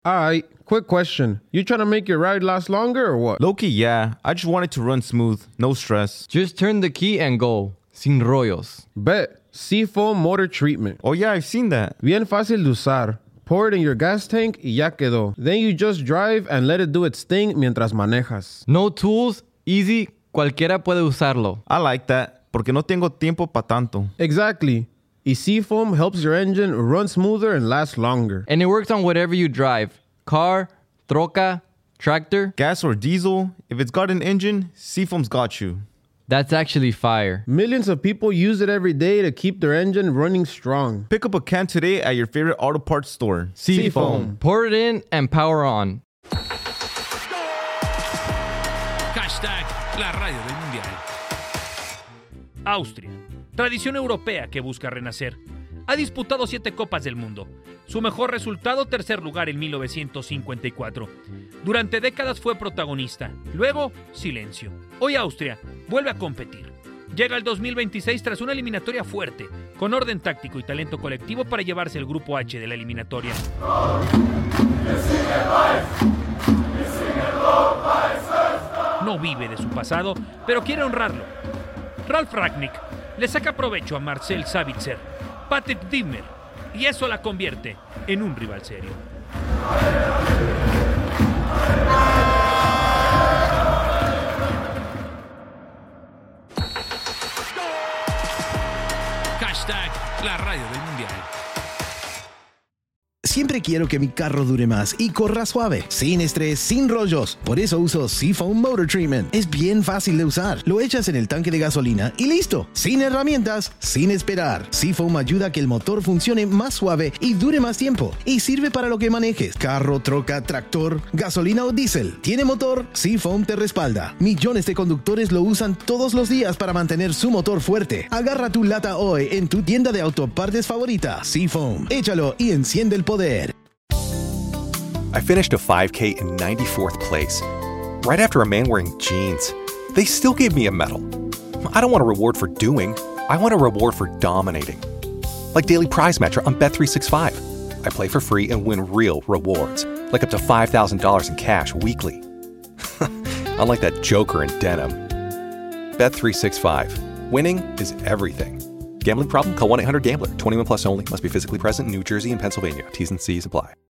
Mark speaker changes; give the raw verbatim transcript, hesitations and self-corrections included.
Speaker 1: Alright, quick question. You trying to make your ride last longer or what?
Speaker 2: Low-key, yeah. I just want it to run smooth. No stress.
Speaker 3: Just turn the key and go. Sin rollos.
Speaker 1: Bet. Seafoam Motor Treatment.
Speaker 2: Oh yeah, I've seen that.
Speaker 1: Bien fácil de usar. Pour it in your gas tank y ya quedó. Then you just drive and let it do its thing mientras manejas.
Speaker 3: No tools, easy, cualquiera puede usarlo.
Speaker 2: I like that, porque no tengo tiempo pa' tanto.
Speaker 1: Exactly. Y Seafoam helps your engine run smoother and last longer.
Speaker 3: And it works on whatever you drive. Car, troca, tractor.
Speaker 2: Gas or diesel, if it's got an engine, Seafoam's got you.
Speaker 3: That's actually fire.
Speaker 1: Millions of people use it every day to keep their engine running strong.
Speaker 2: Pick up a can today at your favorite auto parts store.
Speaker 3: Seafoam. Pour it in and power on.
Speaker 4: Hashtag la radio del mundial. Austria, tradición europea que busca renacer. Ha disputado siete Copas del Mundo. Su mejor resultado, tercer lugar en mil novecientos cincuenta y cuatro. Durante décadas fue protagonista. Luego, silencio. Hoy Austria vuelve a competir. Llega el dos mil veintiséis tras una eliminatoria fuerte, con orden táctico y talento colectivo para llevarse el grupo H de la eliminatoria. No vive de su pasado, pero quiere honrarlo. Ralf Rangnick le saca provecho a Marcel Sabitzer, Patrick Wimmer, y eso la convierte en un rival serio. Hashtag la radio del mundial.
Speaker 5: Siempre quiero que mi carro dure más y corra suave, sin estrés, sin rollos. Por eso uso Seafoam Motor Treatment. Es bien fácil de usar. Lo echas en el tanque de gasolina y listo. Sin herramientas, sin esperar. Seafoam ayuda a que el motor funcione más suave y dure más tiempo. Y sirve para lo que manejes. Carro, troca, tractor, gasolina o diésel. ¿Tiene motor? Seafoam te respalda. Millones de conductores lo usan todos los días para mantener su motor fuerte. Agarra tu lata hoy en tu tienda de autopartes favorita. Seafoam. Échalo y enciende el poder.
Speaker 6: I finished a five K in ninety-fourth place, right after a man wearing jeans. They still gave me a medal. I don't want a reward for doing, I want a reward for dominating. Like Daily Prize Matcher on Bet three sixty-five. I play for free and win real rewards, like up to five thousand dollars in cash weekly. Unlike that joker in denim. Bet three sixty-five. Winning is everything. Gambling problem? Call one eight hundred gambler. twenty-one plus only. Must be physically present in New Jersey and Pennsylvania. T's and C's apply.